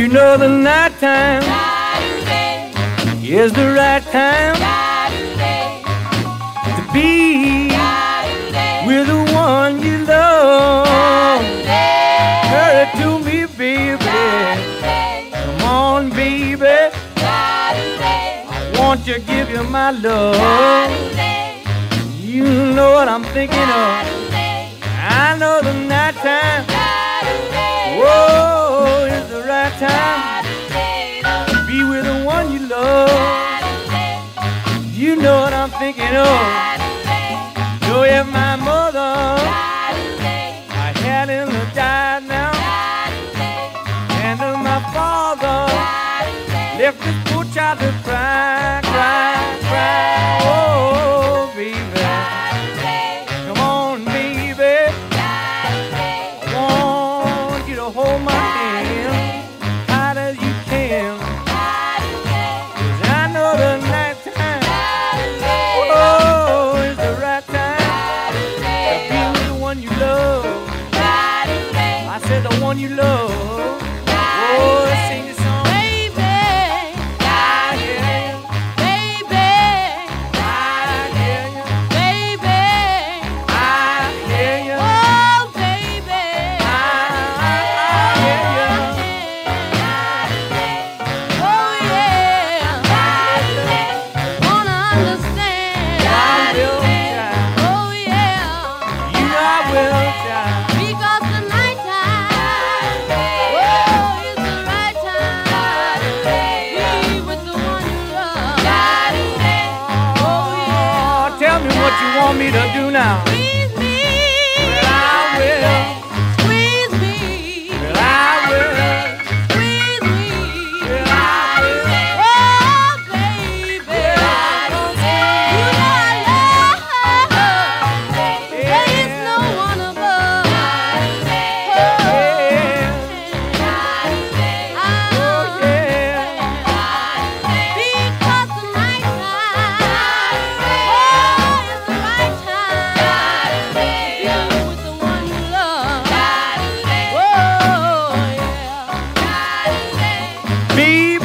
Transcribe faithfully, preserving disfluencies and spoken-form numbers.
know the night time is the right time to be with the one you love. Hurry to me, baby. Come on, baby. I want to give you my love. You know what I'm thinking of. I know the night time. Whoa, it's the right time to be with the one you love. You know what I'm thinking of. So if my mother I had in the died now, and if my father left this poor child to cry, cry, cry. Oh, baby. Hold my hand tight as you can, 'cause I know the night time, oh, it's the right time to be with the one you love. I said the one you love. Oh, sing the song. Baby, I hear you. baby, I hear you. baby, I hear you. oh baby, oh yeah, wanna understand, I will try. oh yeah, You know I will try. because the night time, oh, is the right time to be with the one you love, oh yeah. Oh, tell me what you want me to do now. Squeeze me, Well, I will. squeeze me, Well, I will. squeeze me, Well, I will. oh baby, you know I love, there is no one above, Yeah. Oh, yeah. because the night time, oh, is the right time to be with the one you love, oh yeah. Baby,